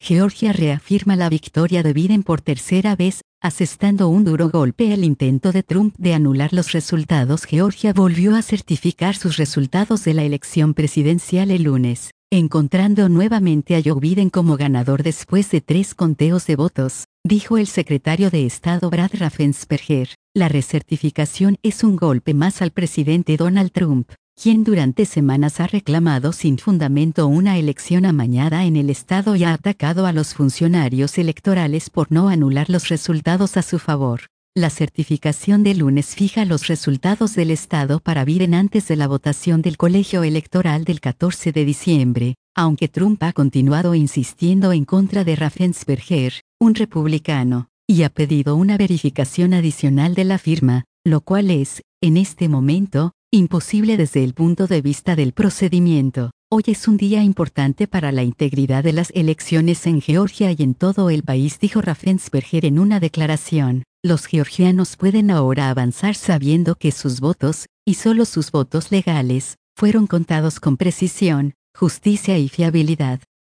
Georgia reafirma la victoria de Biden por tercera vez, asestando un duro golpe al intento de Trump de anular los resultados. Georgia volvió a certificar sus resultados de la elección presidencial el lunes, encontrando nuevamente a Joe Biden como ganador después de 3 conteos de votos, dijo el secretario de Estado Brad Raffensperger. La recertificación es un golpe más al presidente Donald Trump, quien durante semanas ha reclamado sin fundamento una elección amañada en el estado y ha atacado a los funcionarios electorales por no anular los resultados a su favor. La certificación de lunes fija los resultados del estado para Biden antes de la votación del colegio electoral del 14 de diciembre, aunque Trump ha continuado insistiendo en contra de Raffensperger, un republicano, y ha pedido una verificación adicional de la firma, lo cual es, en este momento, imposible desde el punto de vista del procedimiento. Hoy es un día importante para la integridad de las elecciones en Georgia y en todo el país, dijo Raffensperger en una declaración. Los georgianos pueden ahora avanzar sabiendo que sus votos, y solo sus votos legales, fueron contados con precisión, justicia y fiabilidad.